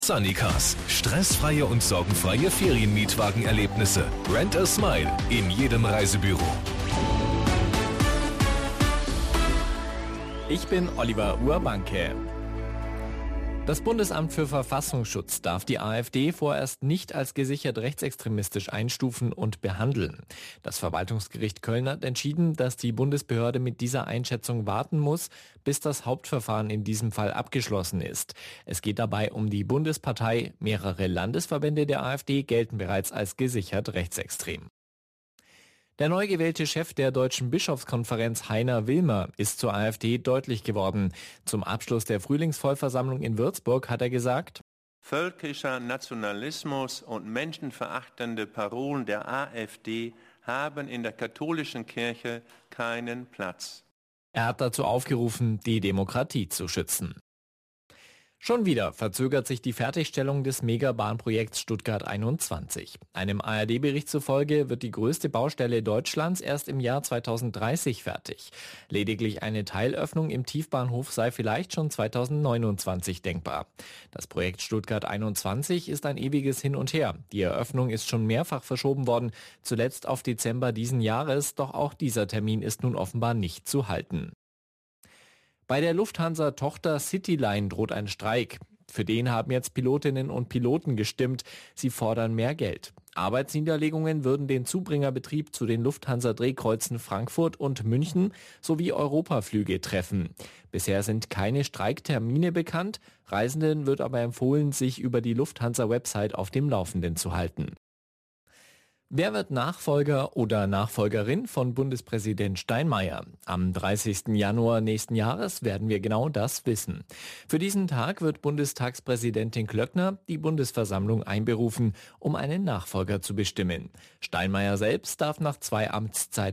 Sunnycars. Stressfreie und sorgenfreie Ferienmietwagenerlebnisse. Rent a Smile in jedem Reisebüro. Ich bin Oliver Urbanke. Das Bundesamt für Verfassungsschutz darf die AfD vorerst nicht als gesichert rechtsextremistisch einstufen und behandeln. Das Verwaltungsgericht Köln hat entschieden, dass die Bundesbehörde mit dieser Einschätzung warten muss, bis das Hauptverfahren in diesem Fall abgeschlossen ist. Es geht dabei um die Bundespartei. Mehrere Landesverbände der AfD gelten bereits als gesichert rechtsextrem. Der neu gewählte Chef der Deutschen Bischofskonferenz, Heiner Wilmer, ist zur AfD deutlich geworden. Zum Abschluss der Frühlingsvollversammlung in Würzburg hat er gesagt: Völkischer Nationalismus und menschenverachtende Parolen der AfD haben in der katholischen Kirche keinen Platz. Er hat dazu aufgerufen, die Demokratie zu schützen. Schon wieder verzögert sich die Fertigstellung des Megabahnprojekts Stuttgart 21. Einem ARD-Bericht zufolge wird die größte Baustelle Deutschlands erst im Jahr 2030 fertig. Lediglich eine Teilöffnung im Tiefbahnhof sei vielleicht schon 2029 denkbar. Das Projekt Stuttgart 21 ist ein ewiges Hin und Her. Die Eröffnung ist schon mehrfach verschoben worden, zuletzt auf Dezember diesen Jahres, doch auch dieser Termin ist nun offenbar nicht zu halten. Bei der Lufthansa-Tochter Cityline droht ein Streik. Für den haben jetzt Pilotinnen und Piloten gestimmt. Sie fordern mehr Geld. Arbeitsniederlegungen würden den Zubringerbetrieb zu den Lufthansa-Drehkreuzen Frankfurt und München sowie Europaflüge treffen. Bisher sind keine Streiktermine bekannt. Reisenden wird aber empfohlen, sich über die Lufthansa-Website auf dem Laufenden zu halten. Wer wird Nachfolger oder Nachfolgerin von Bundespräsident Steinmeier? Am 30. Januar nächsten Jahres werden wir genau das wissen. Für diesen Tag wird Bundestagspräsidentin Klöckner die Bundesversammlung einberufen, um einen Nachfolger zu bestimmen. Steinmeier selbst darf nach 2 Amtszeiten